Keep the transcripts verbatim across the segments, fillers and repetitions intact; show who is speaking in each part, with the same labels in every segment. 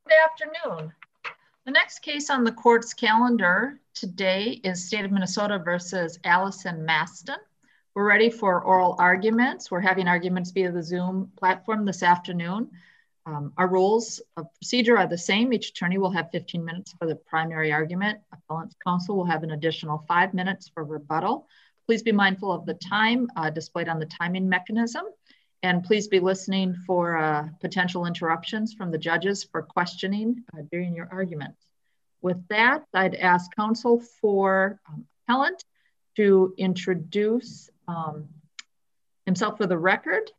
Speaker 1: Good afternoon. The next case on the court's calendar today is State of Minnesota versus Allison Maston. We're ready for oral arguments. We're having arguments via the Zoom platform this afternoon. Um, our rules of procedure are the same. Each attorney will have fifteen minutes for the primary argument. Appellant's counsel will have an additional five minutes for rebuttal. Please be mindful of the time uh, displayed on the timing mechanism. And please be listening for uh, potential interruptions from the judges for questioning uh, during your arguments. With that, I'd ask counsel for um, appellant to introduce um, himself for the record.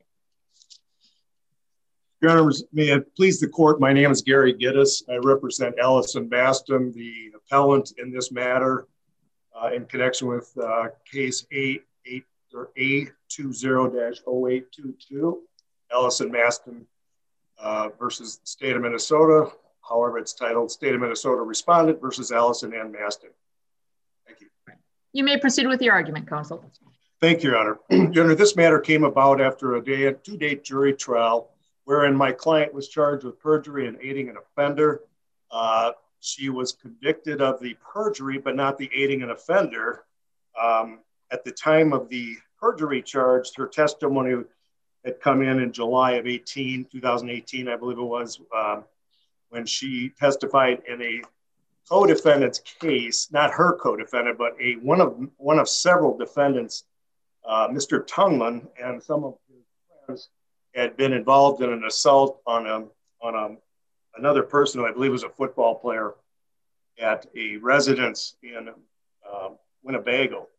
Speaker 2: Your Honor, may it please the court, my name is Gary Gittes. I represent Allison Maston, the appellant in this matter uh, in connection with uh, case eight eight or A two zero dash oh eight two two, Allison Maston uh, versus State of Minnesota. However, it's titled State of Minnesota Respondent versus Allison Ann Maston. Thank you.
Speaker 1: You may proceed with your argument, counsel.
Speaker 2: Thank you, Your Honor. Your Honor, this matter came about after a day, a two-day jury trial wherein my client was charged with perjury and aiding an offender. Uh, she was convicted of the perjury, but not the aiding an offender. Um, At the time of the perjury charge, her testimony had come in in July of eighteen, two thousand eighteen, I believe it was, um, when she testified in a co-defendant's case, not her co-defendant, but a one of one of several defendants, uh, Mister Tungman, and some of his friends had been involved in an assault on a, on a, another person who I believe was a football player at a residence in uh, Winnebago.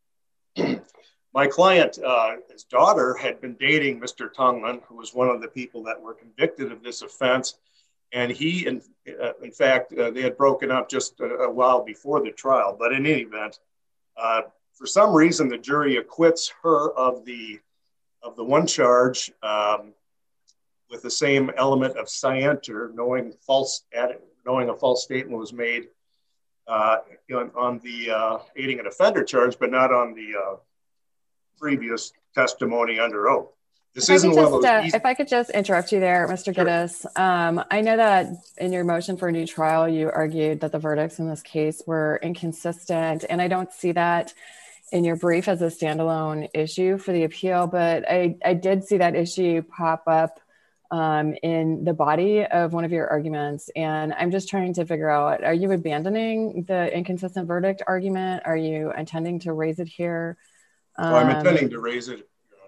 Speaker 2: My client, uh, his daughter, had been dating Mister Tungman, who was one of the people that were convicted of this offense. And he, in, uh, in fact, uh, they had broken up just a, a while before the trial. But in any event, uh, for some reason, the jury acquits her of the of the one charge um, with the same element of scienter, knowing false, knowing a false statement was made Uh, on, on the uh, aiding an offender charge, but not on the uh, previous testimony under oath. This
Speaker 3: if
Speaker 2: isn't
Speaker 3: I
Speaker 2: one
Speaker 3: just,
Speaker 2: of those
Speaker 3: uh,
Speaker 2: easy-
Speaker 3: If I could just interrupt you there, Mister
Speaker 2: Sure.
Speaker 3: Gittes. Um, I know that in your motion for a new trial, you argued that the verdicts in this case were inconsistent, and I don't see that in your brief as a standalone issue for the appeal, but I, I did see that issue pop up um, in the body of one of your arguments. And I'm just trying to figure out, are you abandoning the inconsistent verdict argument? Are you intending to raise it here?
Speaker 2: Um, well, I'm intending
Speaker 3: um,
Speaker 2: to raise it.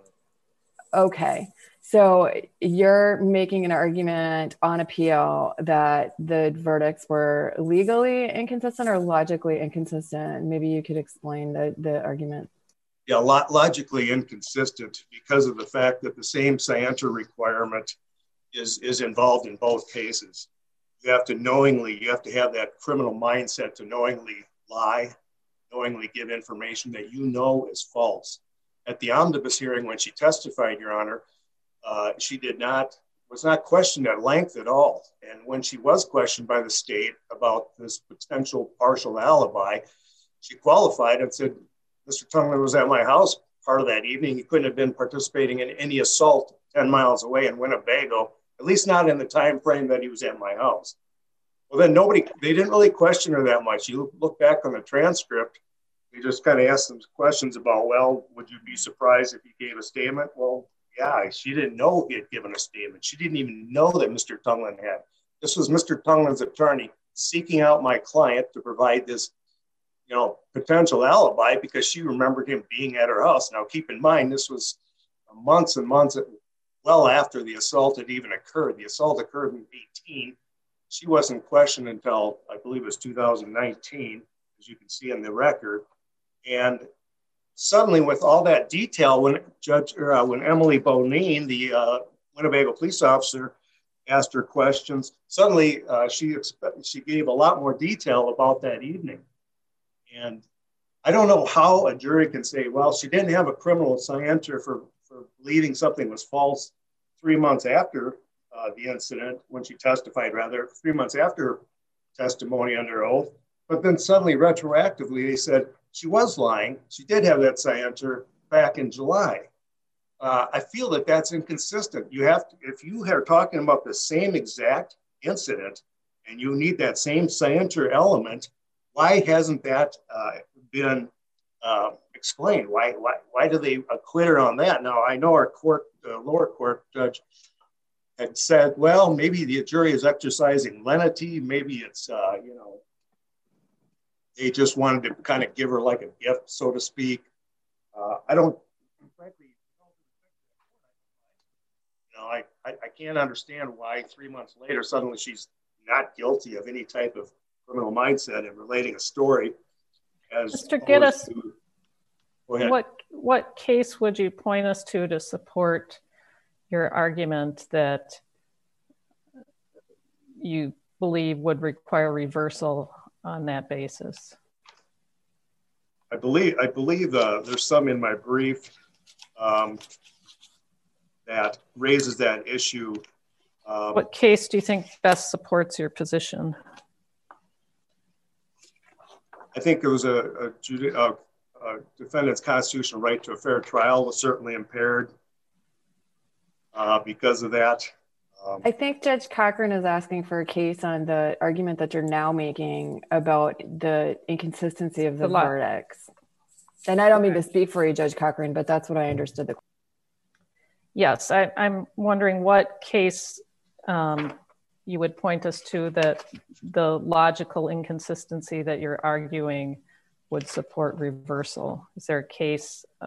Speaker 3: Okay. So you're making an argument on appeal that the verdicts were legally inconsistent or logically inconsistent. Maybe you could explain the, the argument.
Speaker 2: Yeah, lo- logically inconsistent because of the fact that the same scienter requirement is, is involved in both cases. You have to knowingly, you have to have that criminal mindset to knowingly lie, knowingly give information that you know is false. At the omnibus hearing, when she testified, Your Honor, uh, she did not, was not questioned at length at all. And when she was questioned by the state about this potential partial alibi, she qualified and said, Mister Tungman was at my house part of that evening. He couldn't have been participating in any assault ten miles away in Winnebago, at least not in the time frame that he was at my house. Well, then nobody, they didn't really question her that much. You look back on the transcript, they just kind of asked some questions about, well, would you be surprised if he gave a statement? Well, yeah, she didn't know he had given a statement. She didn't even know that Mister Tungman had. This was Mister Tungman's attorney seeking out my client to provide this, you know, potential alibi because she remembered him being at her house. Now, keep in mind, this was months and months, well after the assault had even occurred. The assault occurred in eighteen. She wasn't questioned until, I believe it was two thousand nineteen, as you can see in the record. And suddenly, with all that detail, when Judge, or, uh, when Emily Bonine, the uh, Winnebago police officer, asked her questions, suddenly uh, she expect, she gave a lot more detail about that evening. And I don't know how a jury can say, well, she didn't have a criminal scienter for, for believing something was false three months after uh, the incident, when she testified, rather, three months after her testimony under oath. But then suddenly, retroactively, they said she was lying. She did have that scienter back in July. Uh, I feel that that's inconsistent. You have to, if you are talking about the same exact incident, and you need that same scienter element. Why hasn't that uh, been uh, explained? Why, why, why do they acquit her on that? Now, I know our court, uh, lower court judge had said, well, maybe the jury is exercising lenity. Maybe it's, uh, you know, they just wanted to kind of give her like a gift, so to speak. Uh, I don't, frankly, you know, I, I, I can't understand why three months later, suddenly she's not guilty of any type of criminal mindset and relating a story. As
Speaker 4: Mister Gittes,
Speaker 2: to, go ahead.
Speaker 4: what, what case would you point us to to support your argument that you believe would require reversal on that basis?
Speaker 2: I believe I believe uh, there's some in my brief um, that raises that issue. Um,
Speaker 4: what case do you think best supports your position?
Speaker 2: I think it was a, a, a, a defendant's constitutional right to a fair trial was certainly impaired uh, because of that. Um,
Speaker 3: I think Judge Cochran is asking for a case on the argument that you're now making about the inconsistency of the, the verdicts. And I don't mean to speak for you, Judge Cochran, but that's what I understood. The
Speaker 4: Yes, I, I'm wondering what case um, you would point us to that the logical inconsistency that you're arguing would support reversal. Is there a case uh,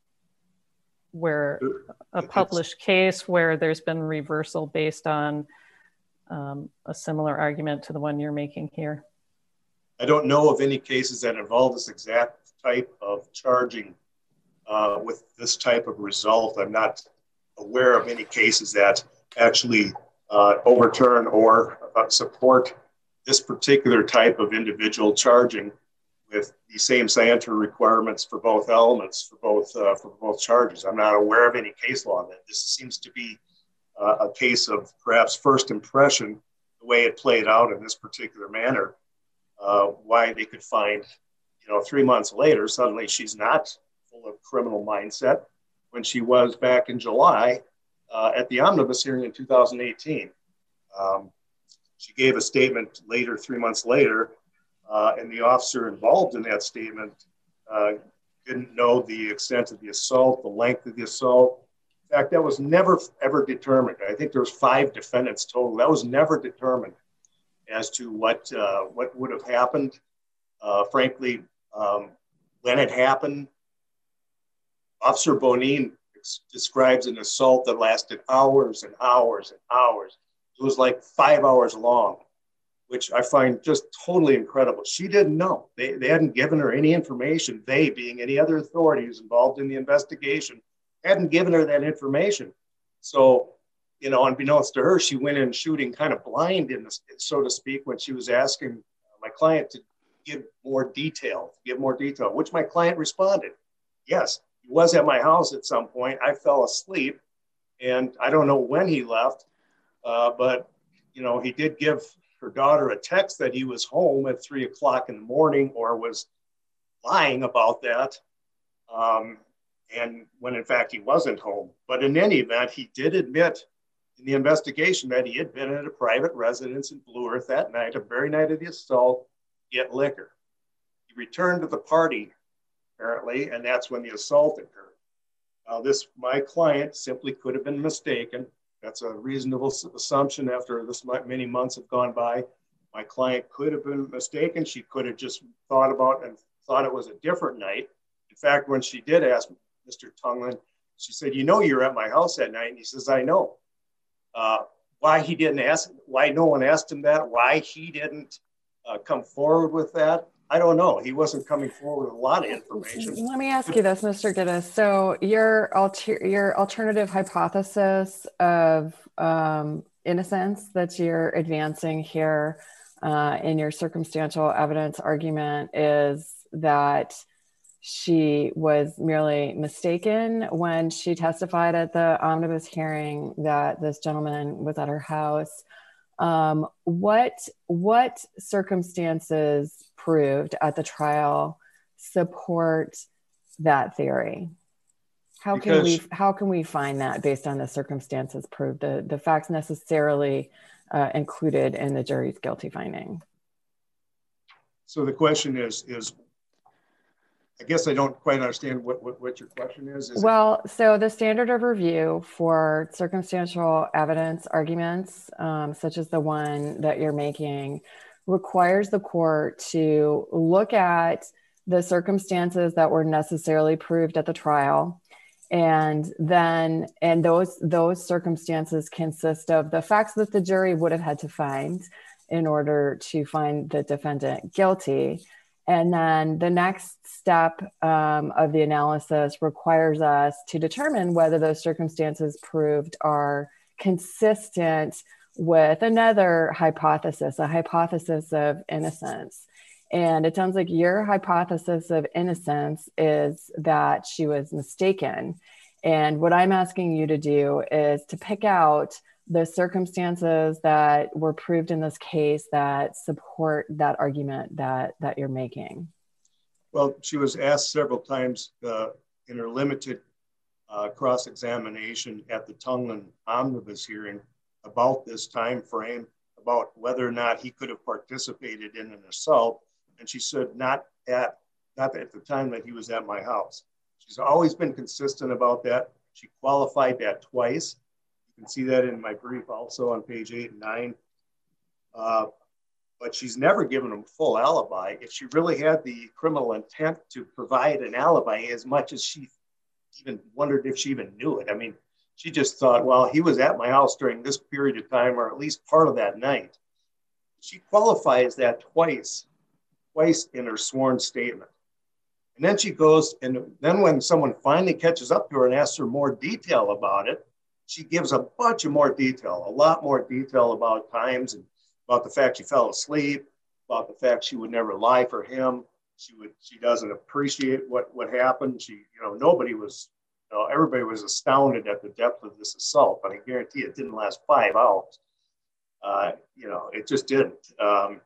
Speaker 4: where a published case where there's been reversal based on um, a similar argument to the one you're making here?
Speaker 2: I don't know of any cases that involve this exact type of charging uh, with this type of result. I'm not aware of any cases that actually uh, overturn or uh, support this particular type of individual charging with the same scienter requirements for both elements, for both uh, for both charges. I'm not aware of any case law that this seems to be uh, a case of perhaps first impression, the way it played out in this particular manner, uh, why they could find, you know, three months later, suddenly she's not full of criminal mindset when she was back in July uh, at the omnibus hearing in two thousand eighteen. Um, she gave a statement later, three months later, uh, and the officer involved in that statement uh, didn't know the extent of the assault, the length of the assault. In fact, that was never ever determined. I think there was five defendants total. That was never determined as to what uh, what would have happened. Uh, frankly, um, when it happened, Officer Bonin ex- describes an assault that lasted hours and hours and hours. It was like five hours long, which I find just totally incredible. She didn't know. They, they hadn't given her any information. They, being any other authorities involved in the investigation, hadn't given her that information. So, you know, unbeknownst to her, she went in shooting kind of blind, in the, so to speak, when she was asking my client to give more detail, give more detail, which my client responded. Yes, he was at my house at some point. I fell asleep, and I don't know when he left, uh, but, you know, he did give her daughter a text that he was home at three o'clock in the morning, or was lying about that. Um, and when in fact he wasn't home. But in any event, he did admit in the investigation that he had been at a private residence in Blue Earth that night, the very night of the assault, get liquor. He returned to the party, apparently, and that's when the assault occurred. Now, this, my client simply could have been mistaken. That's a reasonable assumption after this many months have gone by. My client could have been mistaken. She could have just thought about and thought it was a different night. In fact, when she did ask Mister Tungland, she said, "You know, you were at my house that night." And he says, "I know." Uh, why he didn't ask, why no one asked him that, why he didn't uh, come forward with that, I don't know. He wasn't coming forward with a lot of information.
Speaker 3: Let me ask you this, Mister Gittes. So your alter your alternative hypothesis of um, innocence that you're advancing here uh, in your circumstantial evidence argument is that she was merely mistaken when she testified at the omnibus hearing that this gentleman was at her house. Um, what what circumstances proved at the trial support that theory? How can
Speaker 2: Because,
Speaker 3: we how can we find that based on the circumstances proved? The the facts necessarily uh, included in the jury's guilty finding.
Speaker 2: So the question is, is I guess I don't quite understand what, what, what your question is. is
Speaker 3: well, it- so the standard of review for circumstantial evidence arguments, um, such as the one that you're making, requires the court to look at the circumstances that were necessarily proved at the trial. And then, and those, those circumstances consist of the facts that the jury would have had to find in order to find the defendant guilty. And then the next step um, of the analysis requires us to determine whether those circumstances proved are consistent with another hypothesis, a hypothesis of innocence. And it sounds like your hypothesis of innocence is that she was mistaken. And what I'm asking you to do is to pick out the circumstances that were proved in this case that support that argument that, that you're making.
Speaker 2: Well, she was asked several times uh, in her limited uh, cross-examination at the Tunglen omnibus hearing about this time frame, about whether or not he could have participated in an assault. And she said, not at, not at the time that he was at my house. She's always been consistent about that. She qualified that twice. You can see that in my brief also on page eight and nine. Uh, but she's never given him full alibi. If she really had the criminal intent to provide an alibi, as much as she even wondered if she even knew it. I mean, she just thought, well, he was at my house during this period of time, or at least part of that night. She qualifies that twice, twice in her sworn statement. And then she goes, and then when someone finally catches up to her and asks her more detail about it, she gives a bunch of more detail, a lot more detail about times and about the fact she fell asleep, about the fact she would never lie for him. She would, she doesn't appreciate what, what happened. She, you know, nobody was, you know, everybody was astounded at the depth of this assault, but I guarantee it didn't last five hours. Uh, you know, it just didn't. Um,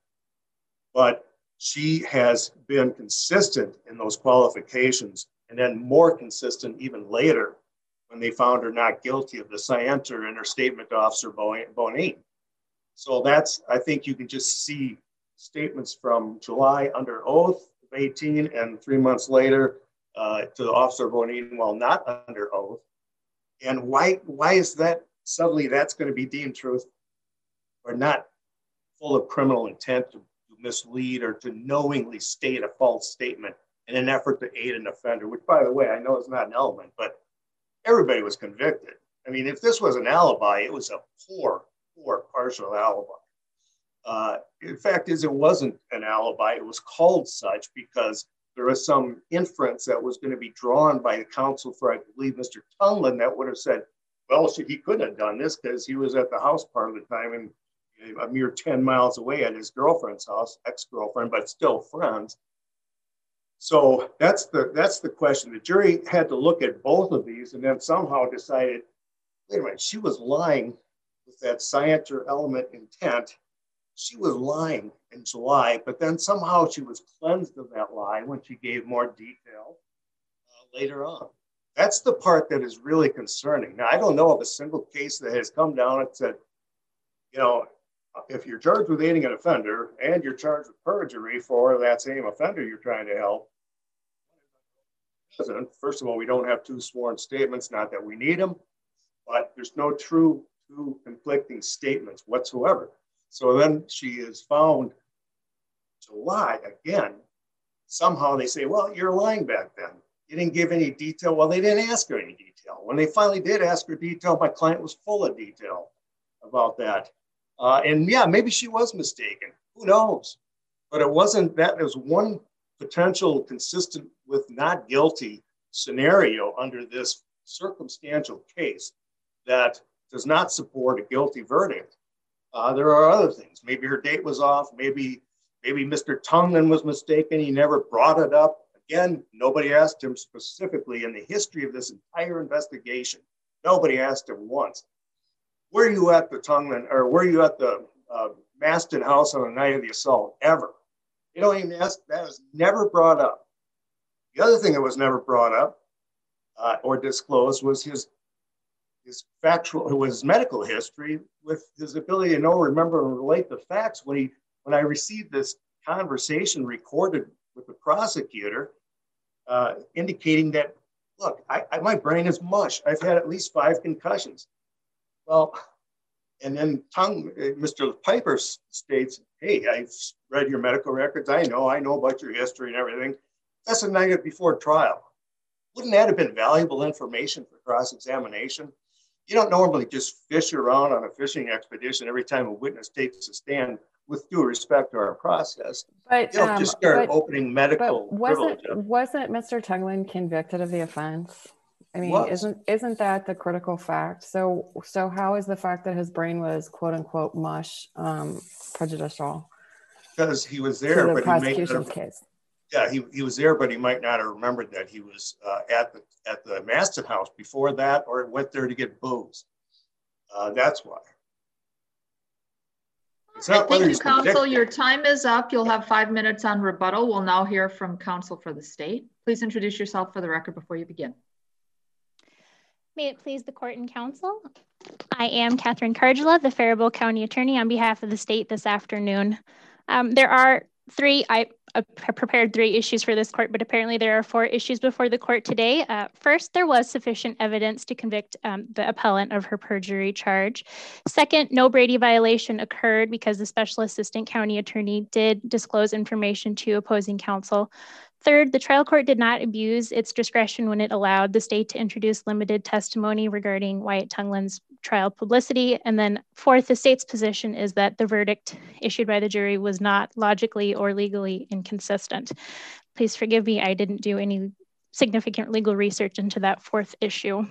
Speaker 2: but she has been consistent in those qualifications, and then more consistent even later when they found her not guilty of the scienter in her statement to Officer Bonine. So that's, I think you can just see statements from July under oath of eighteen and three months later uh, to Officer Bonine while not under oath. And why, why is that suddenly that's going to be deemed truth or not full of criminal intent to mislead or to knowingly state a false statement in an effort to aid an offender, which, by the way, I know is not an element, but everybody was convicted. I mean, if this was an alibi, it was a poor, poor partial alibi. Uh, in fact, is it wasn't an alibi. It was called such because there was some inference that was going to be drawn by the counsel for, I believe, Mister Tunglen that would have said, well, he couldn't have done this because he was at the house part of the time and a mere ten miles away at his girlfriend's house, ex-girlfriend, but still friends. So that's the that's the question. The jury had to look at both of these and then somehow decided, wait a minute, she was lying with that scienter element intent. She was lying in July, but then somehow she was cleansed of that lie when she gave more detail uh, later on. That's the part that is really concerning. Now, I don't know of a single case that has come down and said, you know, if you're charged with aiding an offender and you're charged with perjury for that same offender you're trying to help, first of all, we don't have two sworn statements, not that we need them, but there's no true two conflicting statements whatsoever. So then she is found to lie again. Somehow they say, well, you're lying back then. You didn't give any detail. Well, they didn't ask her any detail. When they finally did ask her detail, my client was full of detail about that. Uh, and yeah, maybe she was mistaken. Who knows? But it wasn't that. There was one potential consistent with not guilty scenario under this circumstantial case that does not support a guilty verdict. Uh, there are other things. Maybe her date was off. Maybe, maybe Mister Tunglen was mistaken. He never brought it up. Again, nobody asked him specifically in the history of this entire investigation. Nobody asked him once. Were you at the Tunglen, or were you at the uh, Maston house on the night of the assault? Ever? You don't even ask. That was never brought up. The other thing that was never brought up uh, or disclosed was his his factual, his medical history with his ability to know, remember, and relate the facts. When he, when I received this conversation recorded with the prosecutor, uh, indicating that, look, I, I, my brain is mush. I've had at least five concussions. Well, and then tongue, Mister Piper states, hey, I've read your medical records. I know, I know about your history and everything. That's the night before trial. Wouldn't that have been valuable information for cross-examination? You don't normally just fish around on a fishing expedition every time a witness takes a stand, with due respect to our process.
Speaker 3: But,
Speaker 2: you don't
Speaker 3: um,
Speaker 2: just start
Speaker 3: but,
Speaker 2: opening medical
Speaker 3: but wasn't,
Speaker 2: privilege.
Speaker 3: wasn't Mister Tungland convicted of the offense? I mean,
Speaker 2: Was.
Speaker 3: isn't isn't that the critical fact? So so how is the fact that his brain was quote unquote mush um, prejudicial?
Speaker 2: Because he was
Speaker 3: To
Speaker 2: there,
Speaker 3: the
Speaker 2: but he may
Speaker 3: prosecution's
Speaker 2: not have,
Speaker 3: case.
Speaker 2: yeah, he, he was there, but he might not have remembered that he was uh, at the at the Maston house before that, or went there to get booze. Uh, that's why. It's not
Speaker 1: Thank you,
Speaker 2: he's
Speaker 1: counsel.
Speaker 2: convicted.
Speaker 1: Your time is up. You'll have five minutes on rebuttal. We'll now hear from counsel for the state. Please introduce yourself for the record before you begin.
Speaker 5: May it please the court and counsel. I am Catherine Cardula, the Faribault County Attorney on behalf of the state this afternoon. Um, there are three, I uh, prepared three issues for this court, but apparently there are four issues before the court today. Uh, first, there was sufficient evidence to convict um, the appellant of her perjury charge. Second, no Brady violation occurred because the Special Assistant County Attorney did disclose information to opposing counsel. Third, the trial court did not abuse its discretion when it allowed the state to introduce limited testimony regarding Wyatt Tungland's trial publicity. And then fourth, the state's position is that the verdict issued by the jury was not logically or legally inconsistent. Please forgive me, I didn't do any significant legal research into that fourth issue.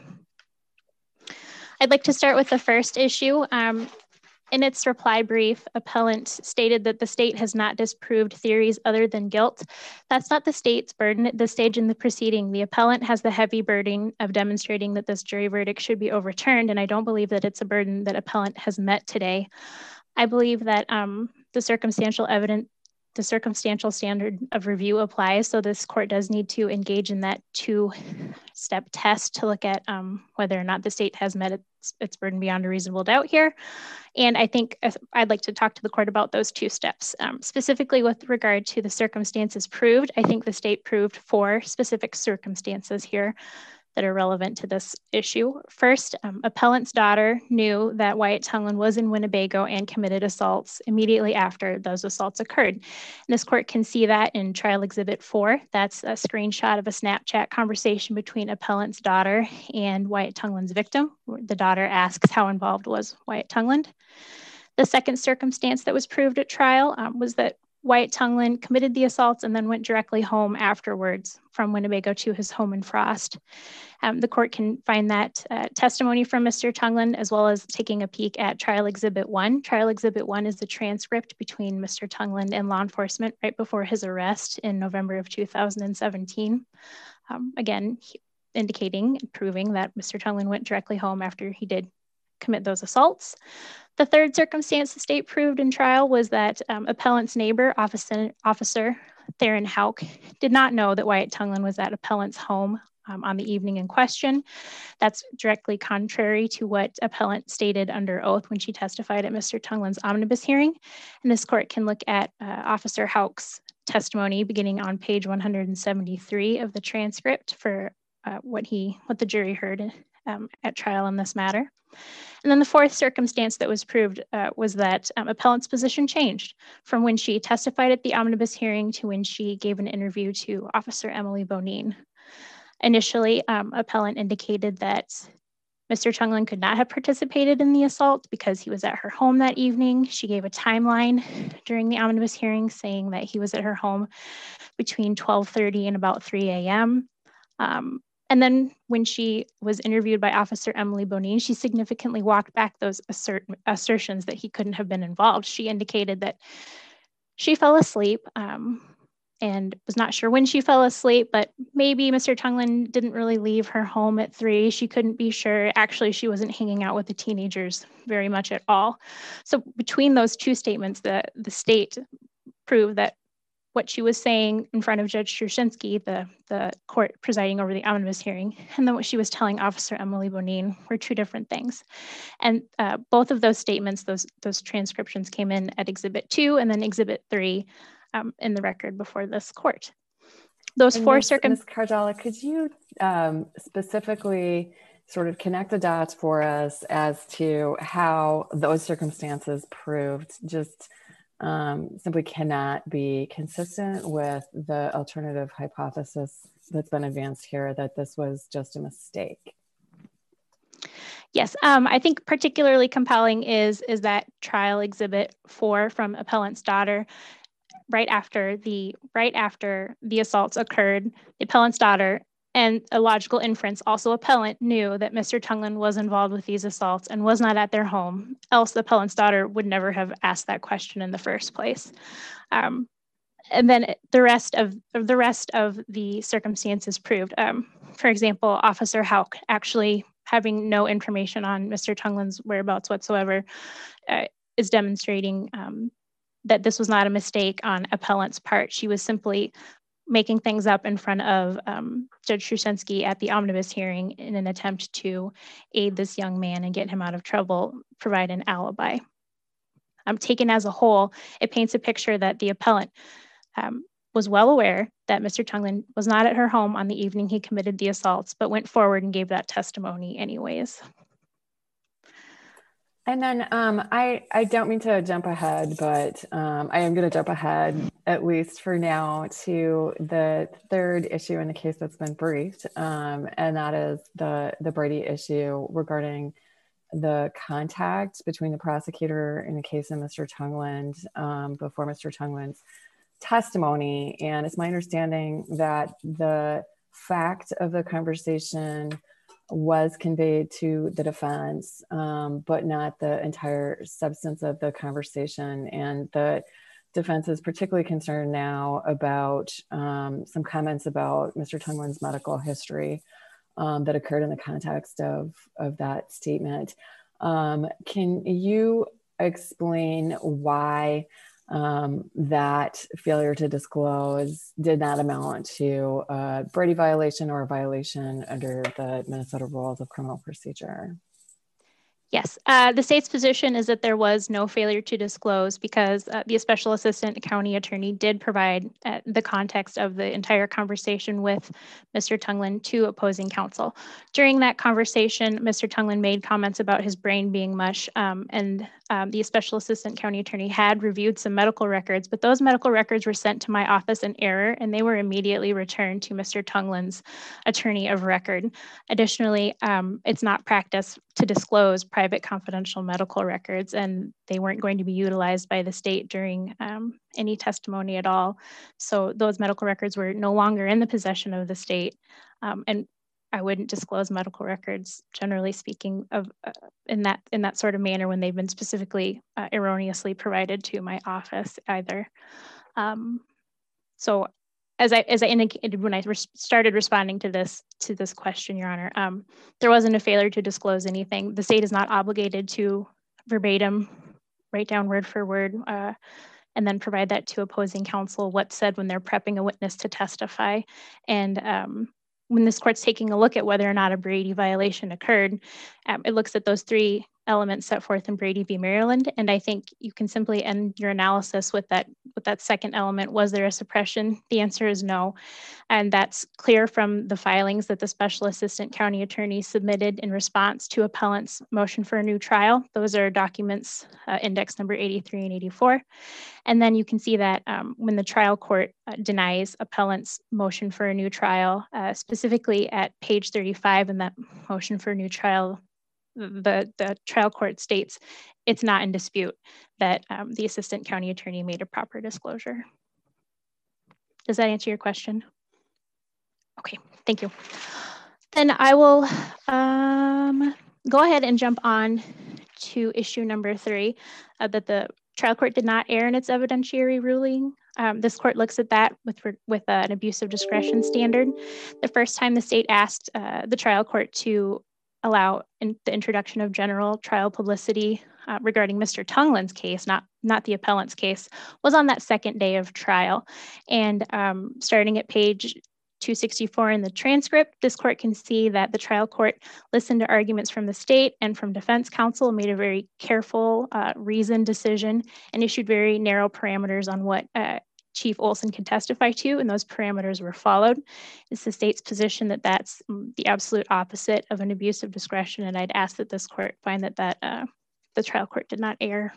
Speaker 5: I'd like to start with the first issue. Um, In its reply brief, appellant stated that the state has not disproved theories other than guilt. That's not the state's burden at this stage in the proceeding. The appellant has the heavy burden of demonstrating that this jury verdict should be overturned, and I don't believe that it's a burden that appellant has met today. I believe that um, the circumstantial evidence, the circumstantial standard of review applies, so this court does need to engage in that two-step test to look at um, whether or not the state has met its, its burden beyond a reasonable doubt here. And I think I'd like to talk to the court about those two steps. Um, specifically with regard to the circumstances proved, I think the state proved four specific circumstances here that are relevant to this issue. First, um, appellant's daughter knew that Wyatt Tungland was in Winnebago and committed assaults immediately after those assaults occurred. And this court can see that in Trial Exhibit four. That's a screenshot of a Snapchat conversation between appellant's daughter and Wyatt Tungland's victim. The daughter asks how involved was Wyatt Tungland. The second circumstance that was proved at trial um, was that Wyatt Tungland committed the assaults and then went directly home afterwards from Winnebago to his home in Frost. Um, the court can find that uh, testimony from Mister Tungland, as well as taking a peek at Trial Exhibit one. Trial Exhibit one is the transcript between Mister Tungland and law enforcement right before his arrest in November of two thousand seventeen. Um, again, indicating and proving that Mister Tungland went directly home after he did commit those assaults. The third circumstance the state proved in trial was that um, appellant's neighbor, Officer, Officer Theron Hauk, did not know that Wyatt Tungland was at appellant's home um, on the evening in question. That's directly contrary to what appellant stated under oath when she testified at Mister Tungland's omnibus hearing. And this court can look at uh, Officer Hauk's testimony beginning on page one hundred seventy-three of the transcript for uh, what he, what the jury heard um, at trial in this matter. And then the fourth circumstance that was proved uh, was that um, appellant's position changed from when she testified at the omnibus hearing to when she gave an interview to Officer Emily Bonine. Initially, um, appellant indicated that Mister Tungland could not have participated in the assault because he was at her home that evening. She gave a timeline during the omnibus hearing saying that he was at her home between twelve thirty and about three a m Um, And then when she was interviewed by Officer Emily Bonine, she significantly walked back those assert assertions that he couldn't have been involved. She indicated that she fell asleep um, and was not sure when she fell asleep, but maybe Mister Tungland didn't really leave her home at three. She couldn't be sure. Actually, she wasn't hanging out with the teenagers very much at all. So between those two statements, the, the state proved that what she was saying in front of Judge Strushinsky, the, the court presiding over the omnibus hearing, and then what she was telling Officer Emily Bonine were two different things. And uh, both of those statements, those, those transcriptions came in at Exhibit two and then Exhibit three um, in the record before this court. Those
Speaker 3: and
Speaker 5: four circum-
Speaker 3: Miz Cardella, could you um, specifically sort of connect the dots for us as to how those circumstances proved just um, simply cannot be consistent with the alternative hypothesis that's been advanced here, that this was just a mistake?
Speaker 5: Yes, um, I think particularly compelling is, is that trial Exhibit four from appellant's daughter. Right after the right after the assaults occurred, the appellant's daughter and a logical inference, also appellant, knew that Mister Tunglen was involved with these assaults and was not at their home. Else, the appellant's daughter would never have asked that question in the first place. Um, and then the rest of the rest of the circumstances proved. Um, for example, Officer Hauk actually having no information on Mister Tunglen's whereabouts whatsoever uh, is demonstrating Um, that this was not a mistake on appellant's part. She was simply making things up in front of um, Judge Strushinsky at the omnibus hearing in an attempt to aid this young man and get him out of trouble, provide an alibi. Um, taken as a whole, it paints a picture that the appellant um, was well aware that Mister Tunglen was not at her home on the evening he committed the assaults, but went forward and gave that testimony anyways.
Speaker 3: And then um, I, I don't mean to jump ahead, but um, I am going to jump ahead, at least for now, to the third issue in the case that's been briefed, um, and that is the, the Brady issue regarding the contact between the prosecutor in the case of Mister Tunglen um, before Mister Tunglen's testimony. And it's my understanding that the fact of the conversation was conveyed to the defense, um, but not the entire substance of the conversation. And the defense is particularly concerned now about um, some comments about Mister Tunglen's medical history um, that occurred in the context of, of that statement. Um, can you explain why Um, that failure to disclose did not amount to a Brady violation or a violation under the Minnesota Rules of Criminal Procedure?
Speaker 5: Yes, uh, the state's position is that there was no failure to disclose because uh, the special assistant county attorney did provide uh, the context of the entire conversation with Mister Tunglen to opposing counsel. During that conversation, Mister Tunglen made comments about his brain being mush, um, and um, the special assistant county attorney had reviewed some medical records, but those medical records were sent to my office in error, and they were immediately returned to Mister Tunglen's attorney of record. Additionally, um, it's not practice to disclose private confidential medical records, and they weren't going to be utilized by the state during um, any testimony at all. So those medical records were no longer in the possession of the state, um, and I wouldn't disclose medical records, generally speaking, of uh, in that in that sort of manner when they've been specifically uh, erroneously provided to my office either. Um, so. As I, as I indicated when I re- started responding to this to this question, Your Honor, um, there wasn't a failure to disclose anything. The state is not obligated to verbatim write down word for word uh, and then provide that to opposing counsel what's said when they're prepping a witness to testify. And um, when this court's taking a look at whether or not a Brady violation occurred, um, it looks at those three elements set forth in Brady v. Maryland. And I think you can simply end your analysis with that, with that second element. Was there a suppression? The answer is no. And that's clear from the filings that the special assistant county attorney submitted in response to appellant's motion for a new trial. Those are documents, uh, index number eighty-three and eighty-four. And then you can see that um, when the trial court uh, denies appellant's motion for a new trial, uh, specifically at page thirty-five in that motion for a new trial, the, the trial court states it's not in dispute that um, the assistant county attorney made a proper disclosure. Does that answer your question? Okay, thank you. Then I will um, go ahead and jump on to issue number three, uh, that the trial court did not err in its evidentiary ruling. Um, this court looks at that with, with uh, an abuse of discretion standard. The first time the state asked uh, the trial court to allow in the introduction of general trial publicity uh, regarding Mister Tungland's case, not, not the appellant's case, was on that second day of trial. And um, starting at page two sixty-four in the transcript, this court can see that the trial court listened to arguments from the state and from defense counsel, made a very careful, uh, reasoned decision, and issued very narrow parameters on what uh, Chief Olson can testify to, and those parameters were followed. It's the state's position that that's the absolute opposite of an abuse of discretion, and I'd ask that this court find that, that uh, the trial court did not err.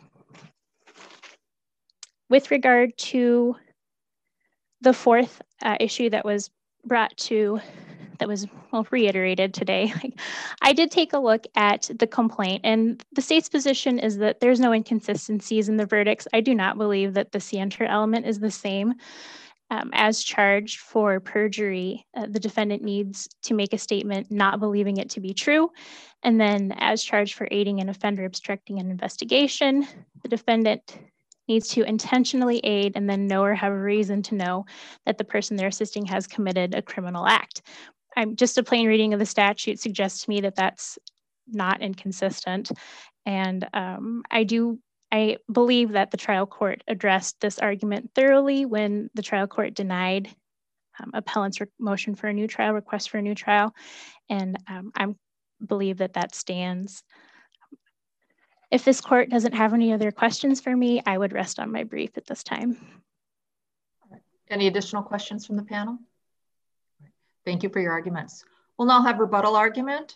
Speaker 5: With regard to the fourth uh, issue that was brought to, that was well reiterated today, I did take a look at the complaint, and the state's position is that there's no inconsistencies in the verdicts. I do not believe that the scienter element is the same. Um, as charged for perjury, uh, the defendant needs to make a statement not believing it to be true. And then as charged for aiding an offender obstructing an investigation, the defendant needs to intentionally aid and then know or have a reason to know that the person they're assisting has committed a criminal act. I'm just a plain reading of the statute suggests to me that that's not inconsistent. And um, I do, I believe that the trial court addressed this argument thoroughly when the trial court denied um, appellant's motion for a new trial, request for a new trial. And um, I believe that that stands. If this court doesn't have any other questions for me, I would rest on my brief at this time.
Speaker 1: Any additional questions from the panel? Thank you for your arguments. We'll now have rebuttal argument.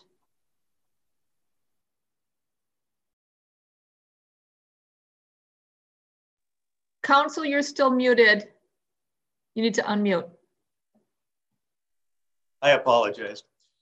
Speaker 1: Counsel, you're still muted. You need to unmute.
Speaker 2: I apologize.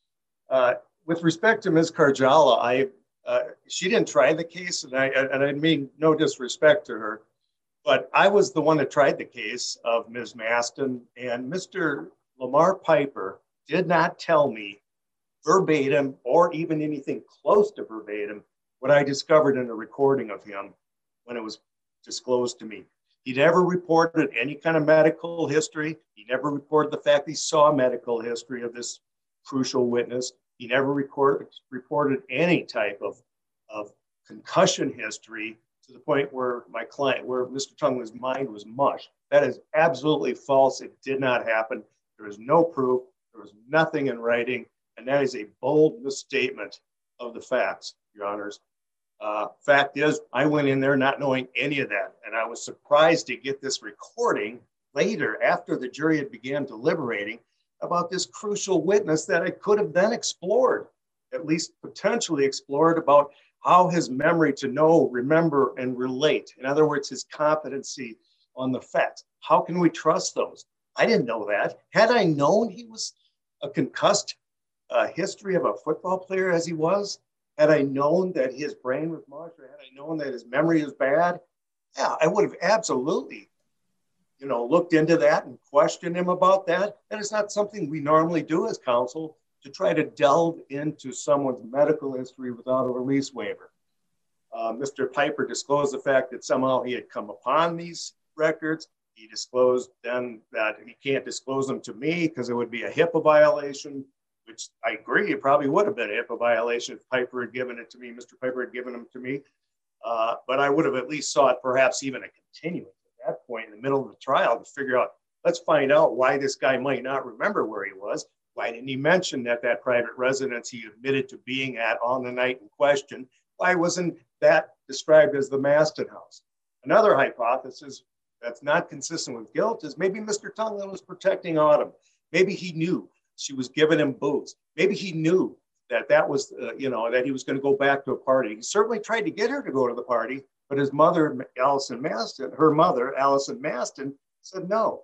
Speaker 2: Uh, with respect to Miz Karjala, I uh, she didn't try the case, and I and I mean no disrespect to her, but I was the one that tried the case of Miz Maston, and Mister Lamar Piper did not tell me verbatim or even anything close to verbatim what I discovered in the recording of him when it was disclosed to me. He never reported any kind of medical history. He never reported the fact he saw medical history of this crucial witness. He never record, reported any type of, of concussion history to the point where my client, where Mister Tungland's mind was mush. That is absolutely false. It did not happen. There is no proof. There was nothing in writing. And that is a bold misstatement of the facts, Your Honors. Uh, fact is, I went in there not knowing any of that. And I was surprised to get this recording later after the jury had began deliberating about this crucial witness that I could have then explored, at least potentially explored about how his memory to know, remember, and relate. In other words, his competency on the facts. How can we trust those? I didn't know that. Had I known he was a concussed uh, history of a football player as he was, had I known that his brain was mush, or had I known that his memory is bad, yeah, I would have absolutely, you know, looked into that and questioned him about that. That is not something we normally do as counsel, to try to delve into someone's medical history without a release waiver. Uh, Mister Piper disclosed the fact that somehow he had come upon these records. He disclosed then that he can't disclose them to me because it would be a HIPAA violation, which I agree, it probably would have been a HIPAA violation if Piper had given it to me, Mister Piper had given them to me. Uh, but I would have at least sought perhaps even a continuance at that point in the middle of the trial to figure out, let's find out why this guy might not remember where he was. Why didn't he mention that that private residence he admitted to being at on the night in question? Why wasn't that described as the Maston house? Another hypothesis that's not consistent with guilt is maybe Mister Tungland was protecting Autumn. Maybe he knew she was giving him booze. Maybe he knew that that was, uh, you know, that he was going to go back to a party. He certainly tried to get her to go to the party, but his mother, Allison Maston, her mother, Allison Maston, said no.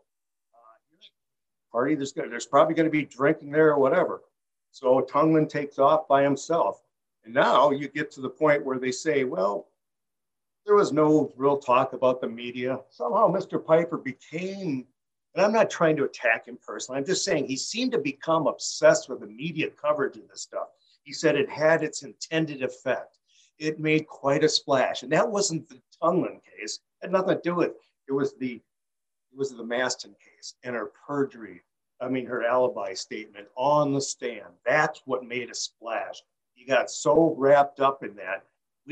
Speaker 2: Uh, party, there's, there's probably going to be drinking there or whatever. So Tungland takes off by himself. And now you get to the point where they say, well, there was no real talk about the media. Somehow Mister Piper became, and I'm not trying to attack him personally, I'm just saying he seemed to become obsessed with the media coverage of this stuff. He said it had its intended effect. It made quite a splash. And that wasn't the Tungland case. It had nothing to do with it. It was the, it was the Maston case and her perjury, I mean, her alibi statement on the stand. That's what made a splash. He got so wrapped up in that. We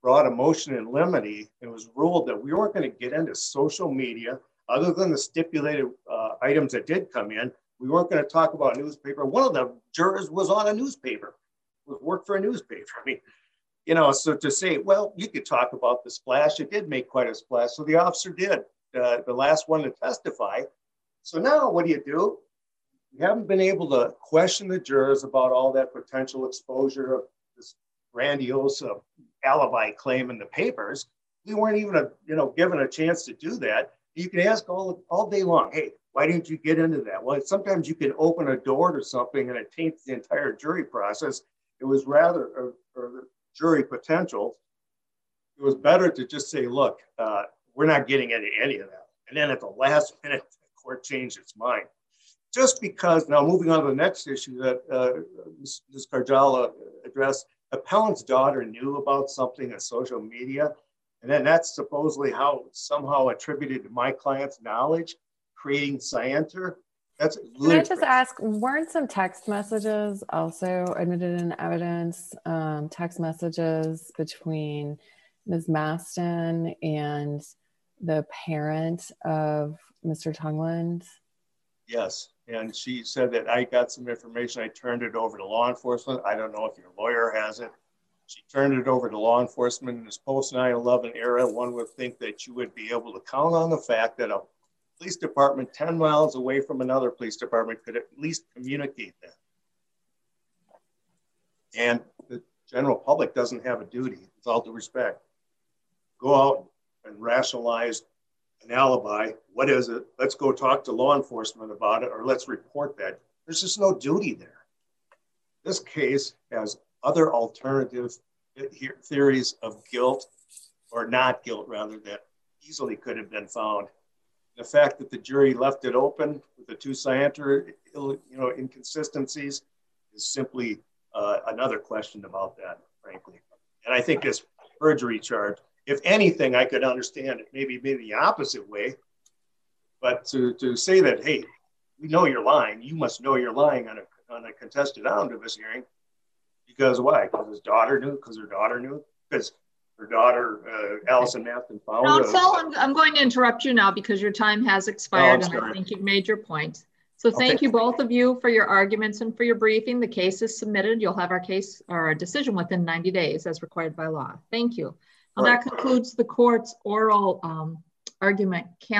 Speaker 2: brought a motion in limine. It was ruled that we weren't going to get into social media other than the stipulated uh, items that did come in. We weren't going to talk about newspaper. One of the jurors was on a newspaper, worked for a newspaper. I mean, you know, so to say, well, you could talk about the splash. It did make quite a splash. So the officer did, uh, the last one to testify. So now what do you do? You haven't been able to question the jurors about all that potential exposure of this grandiose uh, alibi claim in the papers. We weren't even, a, you know, given a chance to do that. You can ask all, all day long, hey, why didn't you get into that? Well, sometimes you can open a door to something and it taints the entire jury process. It was rather, or, or the jury potential. It was better to just say, look, uh, we're not getting into any of that. And then at the last minute, the court changed its mind. Just because, now moving on to the next issue that uh, Miz Karjala addressed, appellant's daughter knew about something on social media. And then that's supposedly how somehow attributed to my client's knowledge, creating scienter. That's ludicrous.
Speaker 3: Can I just ask, weren't some text messages also admitted in evidence? Um, text messages between Miz Maston and the parent of Mister Tungland?
Speaker 2: Yes, and she said that I got some information. I turned it over to law enforcement. I don't know if your lawyer has it. She turned it over to law enforcement in this post nine eleven era. One would think that you would be able to count on the fact that a police department ten miles away from another police department could at least communicate that. And the general public doesn't have a duty, with all due respect. Go out and rationalize an alibi. What is it? Let's go talk to law enforcement about it, or let's report that. There's just no duty there. This case has other alternative theories of guilt, or not guilt rather, that easily could have been found. The fact that the jury left it open with the two scienter, you know, inconsistencies is simply uh, another question about that, frankly. And I think this perjury charge, if anything, I could understand it maybe maybe the opposite way, but to, to say that, hey, we know you're lying, you must know you're lying on a, on a contested omnibus hearing, because why? Because his daughter knew, because her daughter knew, because her daughter, uh, Allison Maston, found
Speaker 1: no,
Speaker 2: a,
Speaker 1: so I'm, I'm going to interrupt you now because your time has expired,
Speaker 2: oh,
Speaker 1: and I think you've made your point. So thank
Speaker 2: okay.
Speaker 1: you both of you for your arguments and for your briefing. The case is submitted. You'll have our case or a decision within ninety days as required by law. Thank you. Well, right. That concludes the court's oral um, argument.